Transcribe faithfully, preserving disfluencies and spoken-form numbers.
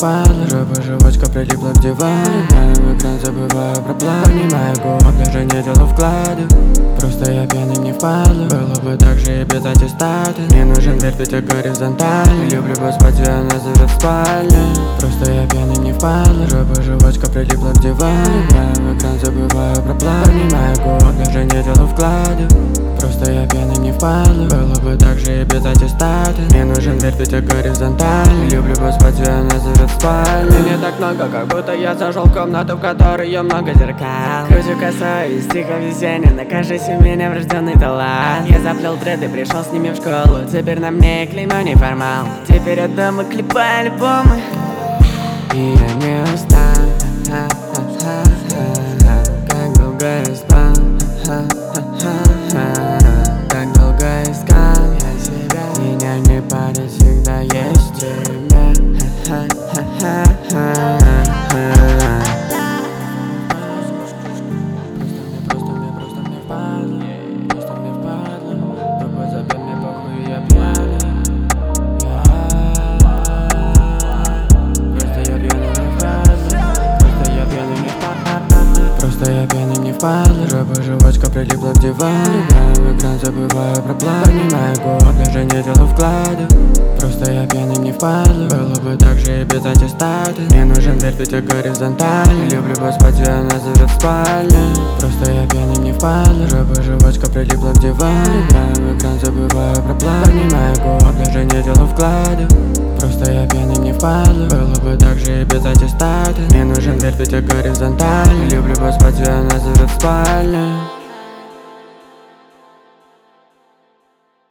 впадло. Жопа, жвачка прилипла к дивану. Знаю экран, забываю про план. Понимаю год, даже не делаю вклады. Просто я пьяный, мне впадло. Было бы так же и без аттестата. Мне нужен вертик горизонтально. Люблю поспать, и она зовет в спальне. Просто я пьяный, мне впадло. Жопа, жвачка прилипла к дивану. Знаю экран, забываю про план. Понимаю год, даже не делаю вклады. Просто я пьяный, мне впадло. Было бы так же и без аттестата. Мне нужен вертик горизонтально. Люблю поспать, и она зовет в спальне. Мне так много, как будто я зашел в комнату, в которой много зеркал. Кручу косой из тихо весенне. Накажись, у меня врожденный талант. Я заплел дреды, пришел с ними в школу. Теперь на мне клеймо неформал. Теперь я дома клепаю альбомы. И я не устану. Как долго я спал. Так долго искал я себя. Меня не парит, всегда есть тебя. Просто мне, просто мне впадло. Просто мне впадло. Попа забей мне похуй, я пьяный. Просто я пьяный, мне впадло. Просто я пьяный, мне впадло. Просто я пьяный, мне впадло. Жопа, жвачка прилипла к дивану. Играю экран, забываю про план. Понимаю год, даже не делаю вклады. Просто я пьяный, мне впадло. Было бы так же и без аттестата. Мне нужен вертик горизонтально. Люблю поспать, и она зовет в спальне. Просто я пьяный, мне впадло. Жопа, жвачка прилипла к дивану. Играю экран, забываю про план. Понимаю год, даже не делаю вклады. Просто я пьяный, мне впадло. Было бы так же и без аттестата. Мне нужен вертик горизонтально. Люблю поспать, и она зовет в спальне.